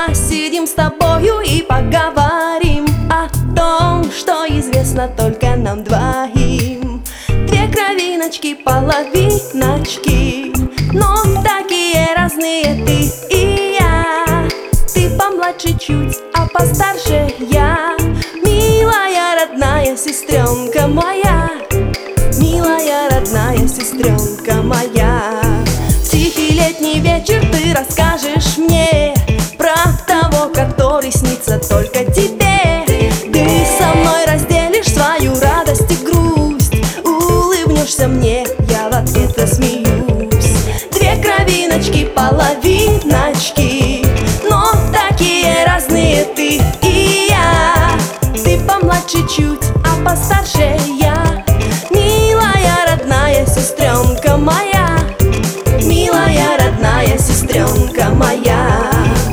посидим с тобою и поговорим о том, что известно только нам двоим. Две кровиночки, половиночки, но такие разные ты и я. Ты помладше чуть, а постарше я. Милая родная сестренка моя, милая родная сестренка моя. В тихий летний вечер ты расскажешь мне про того, который снится только тебе. Ты со мной разделишь свою радость и грусть, улыбнешься мне, я в ответ засмеюсь. Две кровиночки, половиночки, но такие разные ты и я. Ты помладше чуть, а постарше я. Милая родная сестренка моя, милая родная сестренка моя.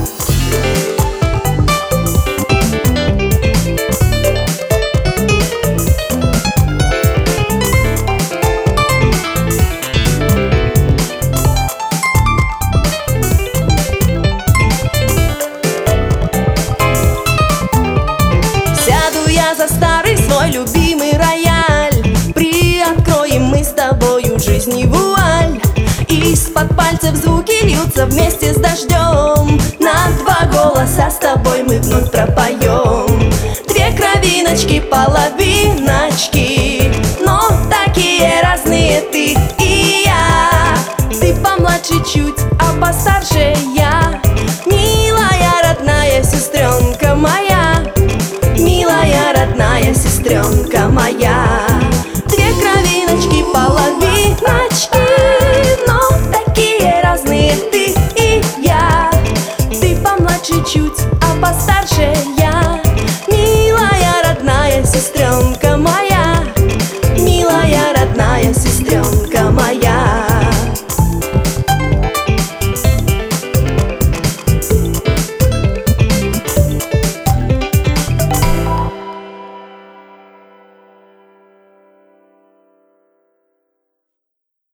Сяду я за старый свой любимый рояль, приоткроем мы с тобою жизни вуаль. Из-под пальцев звуки льются вместе с дождем, на два голоса с тобой мы вновь пропоем. Две кровиночки, половиночки, но такие разные ты и я. Ты помладше чуть, а постарше я. Милая родная сестренка моя, милая родная сестренка моя. Две кровиночки, половиночки, но такие разные ты и я. Ты помладше чуть, а постарше